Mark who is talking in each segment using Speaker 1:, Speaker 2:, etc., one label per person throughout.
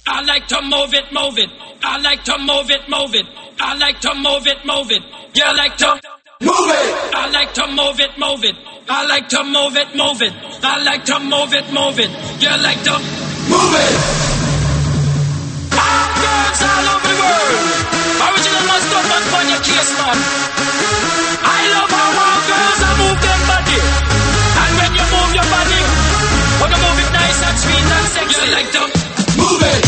Speaker 1: I like to move it, move it. I like to move it, move it. I like to move it, move it. You like to move it. I like to move it, move it. I like to move it, move it. I like to move it, move it. You like to move it. All girls all over the world. Original must stop and put your case, man. I love how all girls are move their body. And when you move your body, when you move it nice and sweet and sexy, you like to move it.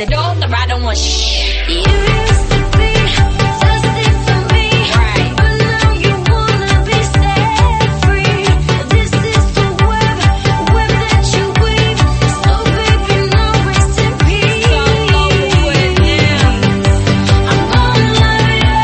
Speaker 2: it all or I don't want shit.
Speaker 3: You used to be thirsty for me,
Speaker 2: Right.
Speaker 3: but now you wanna be set free. This is the web that you weave. So baby, now rest in peace.
Speaker 2: So over with now.
Speaker 3: I'm gonna love you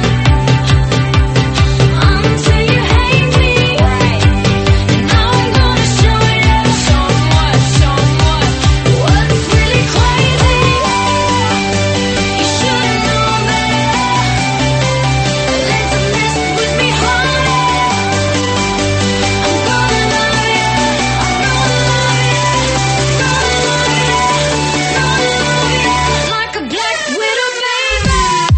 Speaker 3: until you hate me.
Speaker 2: Right.
Speaker 3: And now I'm gonna show you
Speaker 2: So much, so much.
Speaker 3: what's really crazy. You should've known better than to mess with me, honey. I'm gonna love you, I'm gonna love you, gonna love you like a black widow, baby.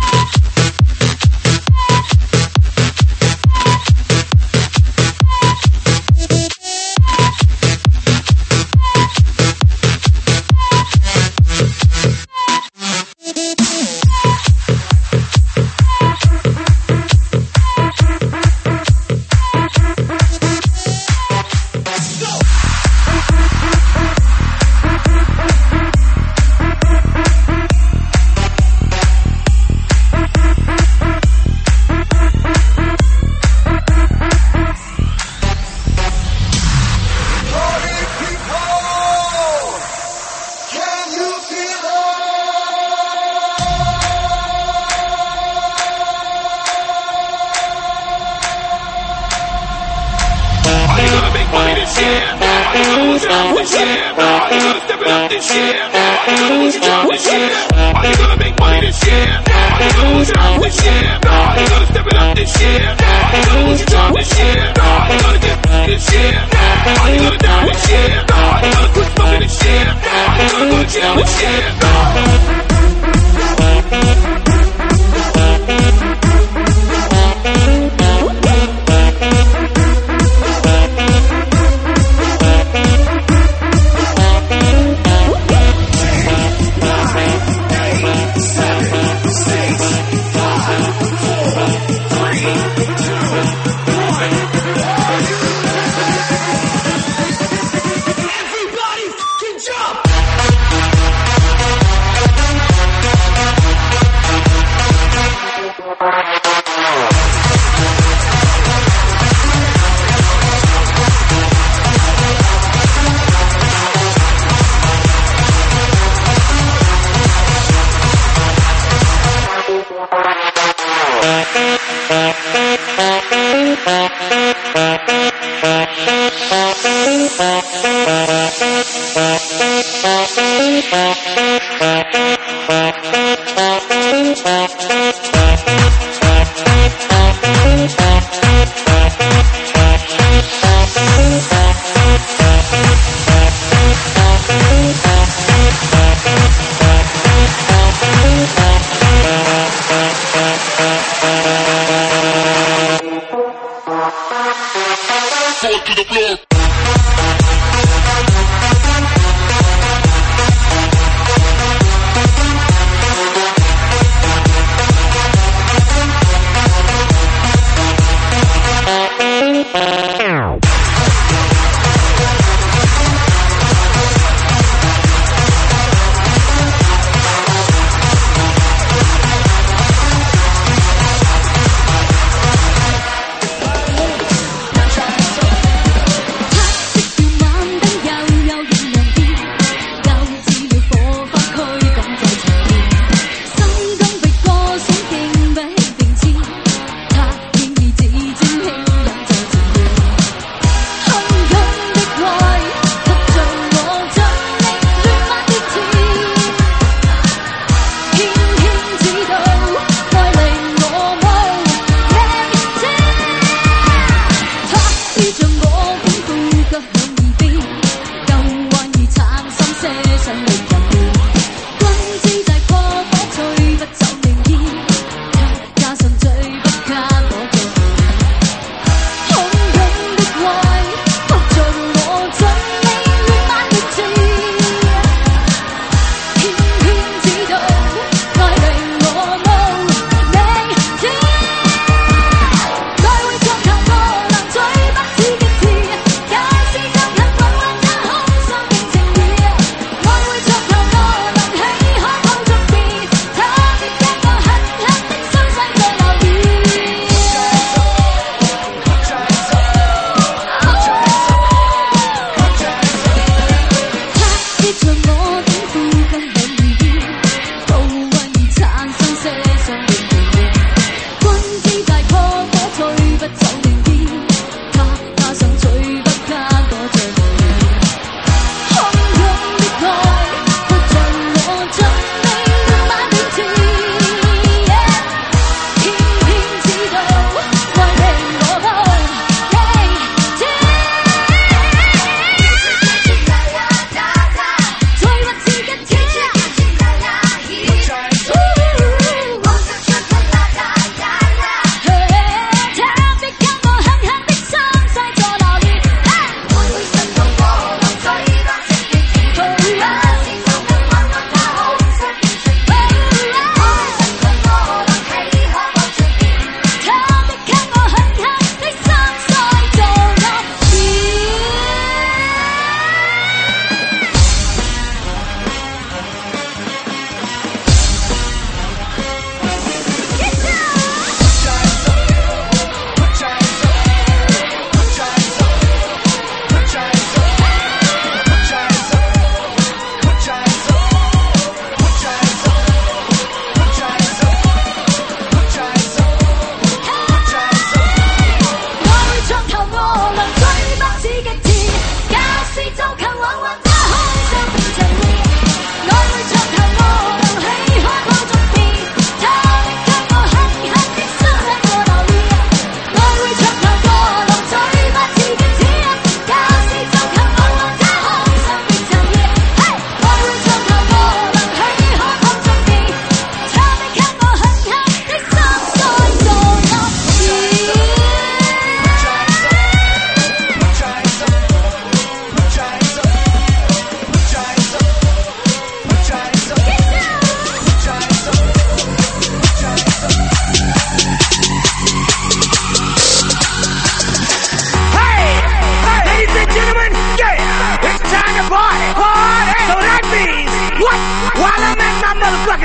Speaker 4: Are you gonna make money this year? Are you gonna lose out this year? Are you gonna step it up this year? Are you gonna lose your job this year? Are you gonna make money this year? Are you gonna lose out this year? Are you gonna step it up this year? Are you gonna lose your job this year? Are you gonna get this year? Are you gonna die this year? Are you gonna quit smoking this year? Are you gonna go to jail this year?
Speaker 1: Everybody can jump!
Speaker 5: Fall to the floor.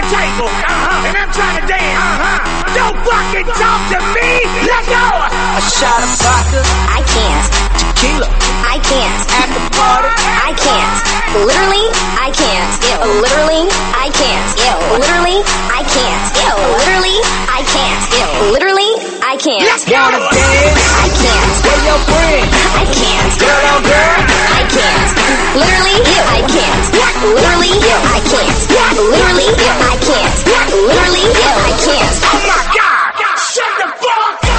Speaker 6: table, and I'm trying to dance, don't fucking talk to me. Let go.
Speaker 7: A shot of vodka,
Speaker 3: I can't.
Speaker 7: tequila,
Speaker 3: I can't.
Speaker 7: at the party.
Speaker 3: I can't. Literally, I can't. Literally, I can't. Literally, I can't. Literally, I can't. Literally, I can't.
Speaker 6: Let's go.
Speaker 7: Wanna dance?
Speaker 3: I can't.
Speaker 7: Where your friends?
Speaker 3: I can't.
Speaker 7: Girl on girl.
Speaker 3: I can't. Literally, I can't. Literally, I can't. Literally, I can't. Literally, I can't.
Speaker 6: Oh my God! Shut the fuck up!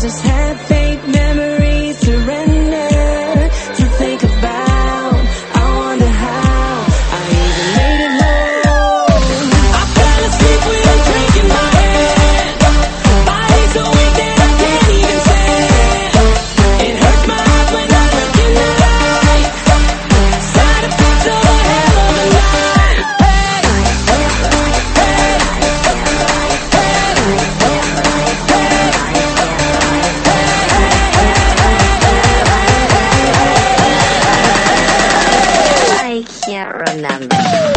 Speaker 3: just had fake memories surrender to think about. I wonder how I even made it home. I fell asleep with a drink in my hand. Body's so weak that I can't even stand. It hurts my eyes when I look in the light. Side effects of a hell of a life.
Speaker 8: I can't remember.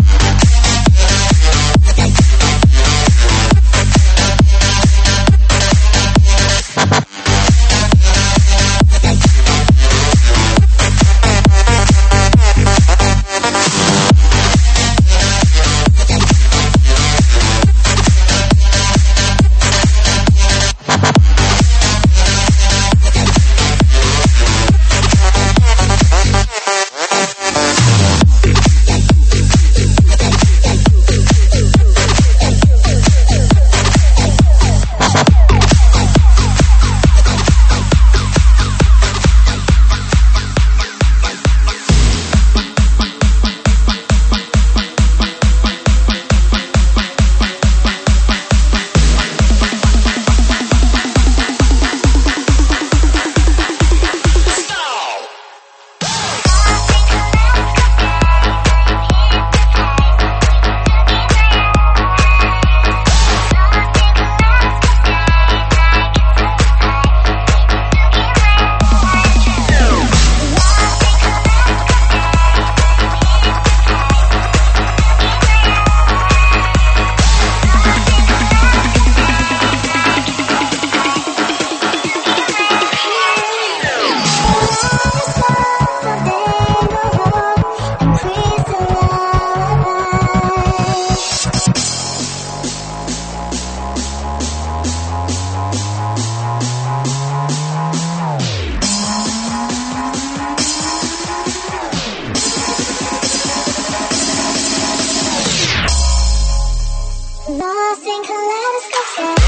Speaker 3: Lost in kaleidoscope.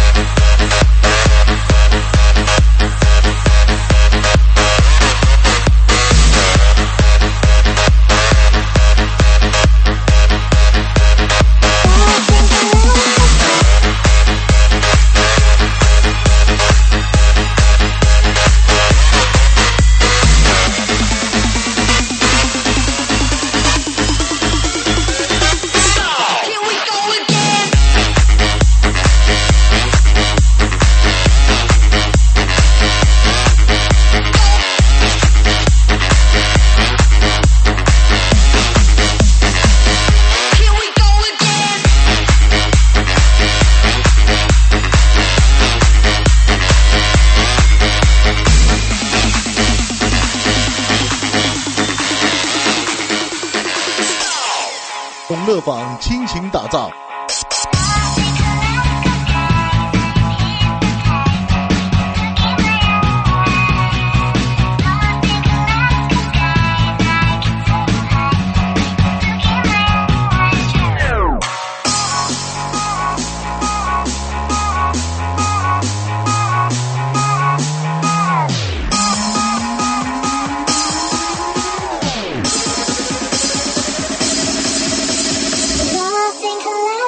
Speaker 9: 永乐坊倾情打造。
Speaker 3: Lost in kaleidoscope.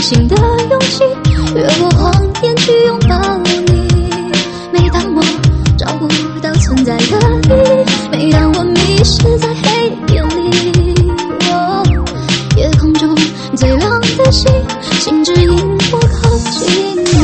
Speaker 3: 新的勇气，越过谎言去拥抱你。每当我找不到存在的意义，每当我迷失在黑夜里，夜空中最亮的星，请指引我靠近你。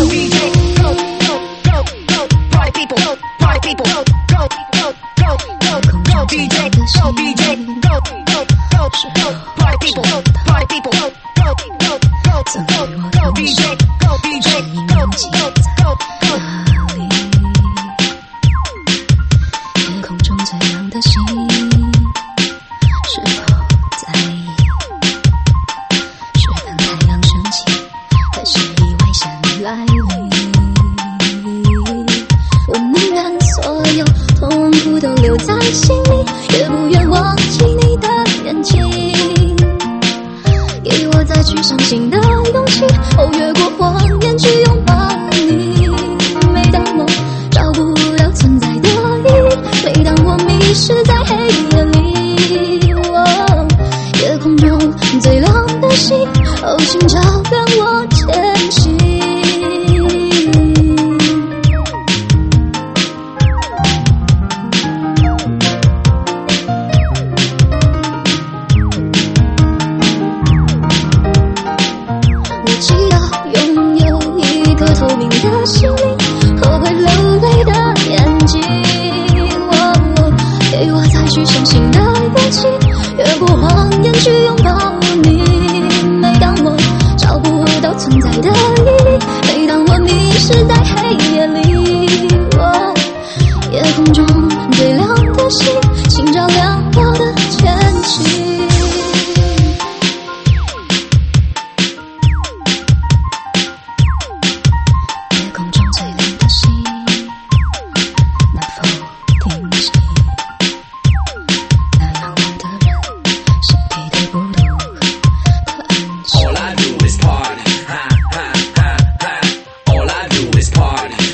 Speaker 1: All I do is party.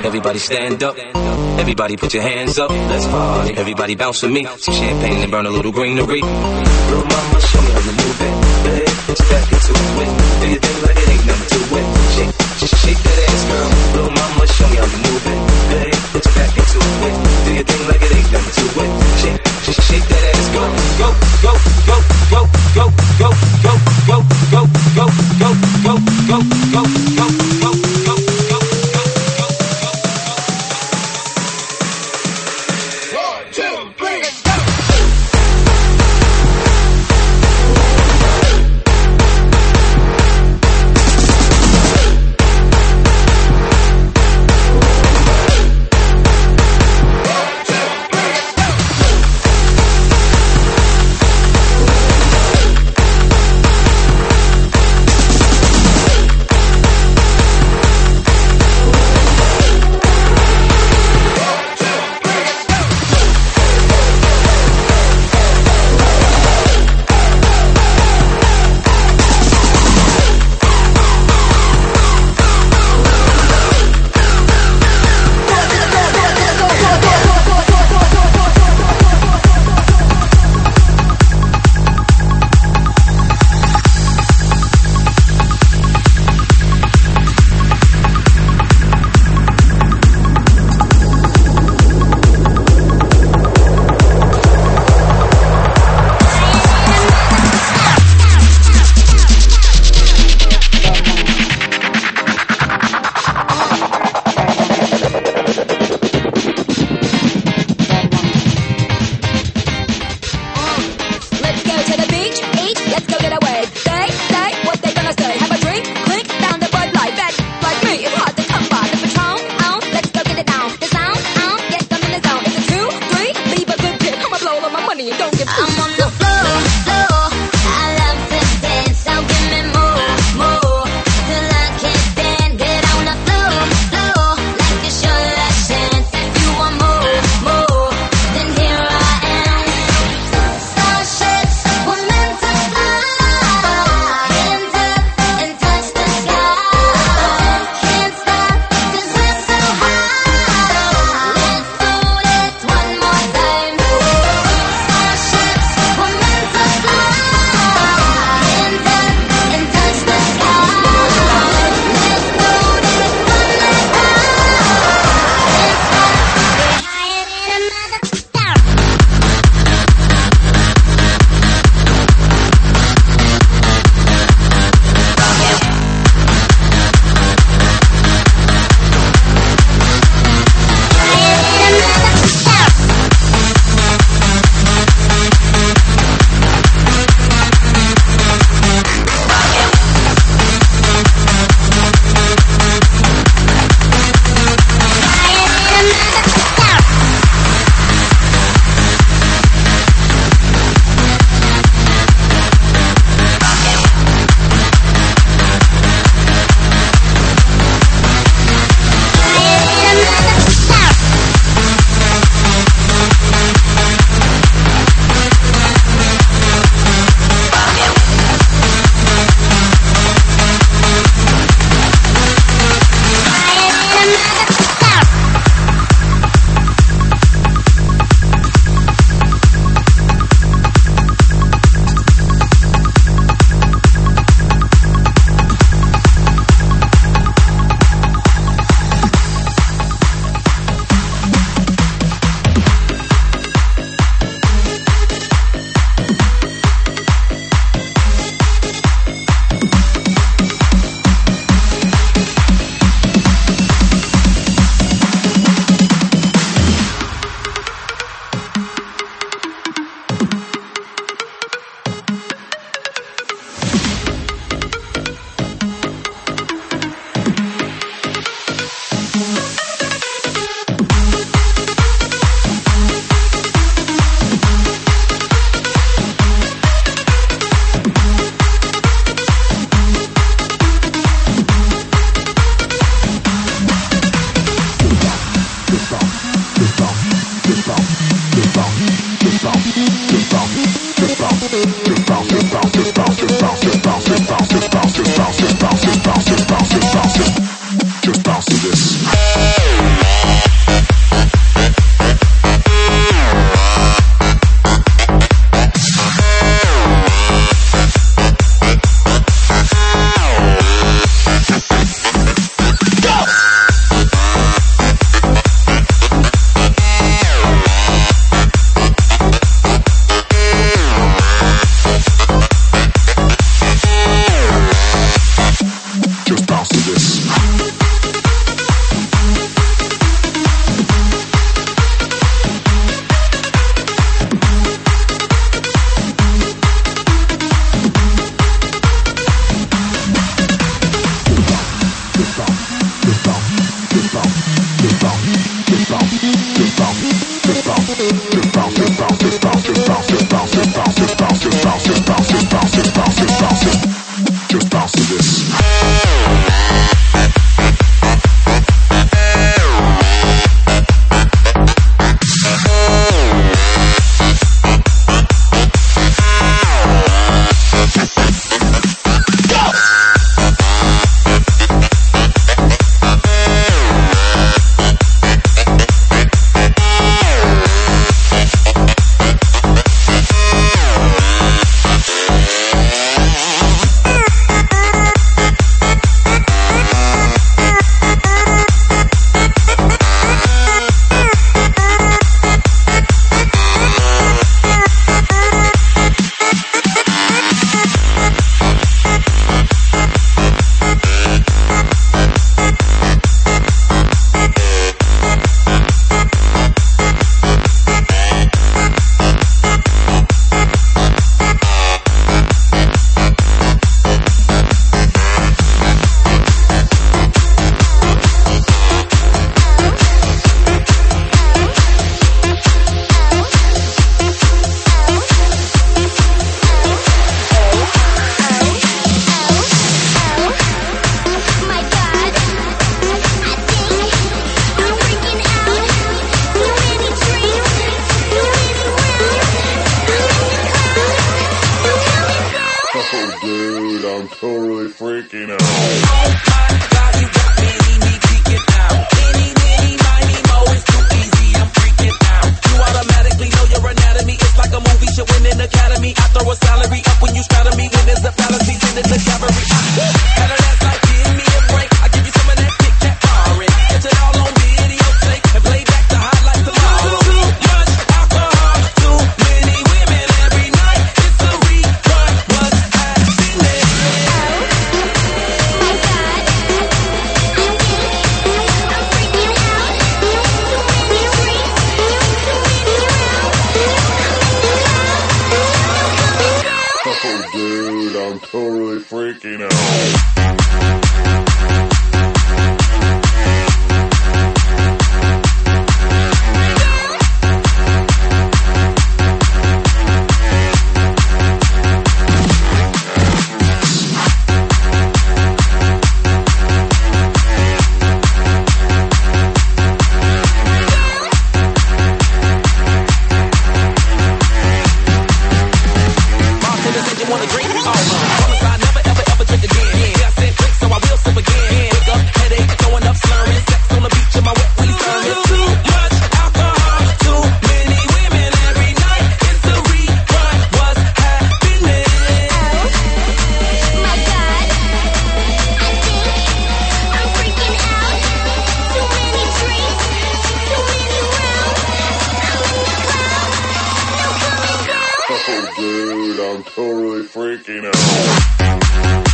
Speaker 10: Everybody stand up. Everybody put your hands up. Let's party. Everybody bounce with me. Some champagne and burn a little greenery. Little mama, show me how you move it. Hey, put your back into it. Do your thing like it ain't nothing to it. Shake that ass, girl. Little mama, show me how you move it. Hey, put your back into it. Do your thing like it ain't nothing to it. Shake that ass, go, go, go, go, go, go, go, go, go, go, go, go, go, go, go, go, go, go.
Speaker 5: Just bounce to this. I'm totally freaking out.
Speaker 10: Oh my God, you got me freaking out. Any, miny, mo, it's too easy, I'm freaking out. You automatically know your anatomy. It's like a movie should win an academy. I throw a salary up when you scatter me. When there's a fallacy, send it to cavalry. Had a last like, give me a break. I give you some of that Kit Kat foreign. Get it all on videotape and play back the highlights tomorrow. Too much alcohol, too many women every night. It's a rerun, what's happening?
Speaker 5: Oh, dude, I'm totally freaking out.
Speaker 10: Bartender said you want a drink? Promise I never, ever drink again. Yeah, I said drink, so I will sip again. Wake up, headache, throwing up slurring. Sex on the beach in my wet willy sermon. Too much alcohol, too many women every night. It's a rerun, what's happening?
Speaker 3: My God, I think I'm freaking out. Too many drinks, too many rounds. I'm in the cloud, no coming down.
Speaker 5: Oh, dude, I'm totally freaking out.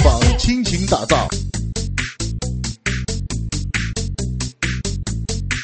Speaker 9: 坊倾情打造